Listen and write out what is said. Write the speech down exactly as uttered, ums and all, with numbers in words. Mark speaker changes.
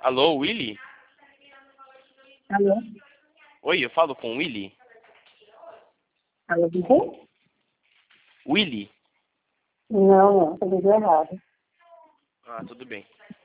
Speaker 1: Alô, Willy?
Speaker 2: Alô?
Speaker 1: Oi, eu falo com o Willy?
Speaker 2: Alô, de quem?
Speaker 1: Willy?
Speaker 2: Não, não, você ligou errado.
Speaker 1: Ah, tudo bem.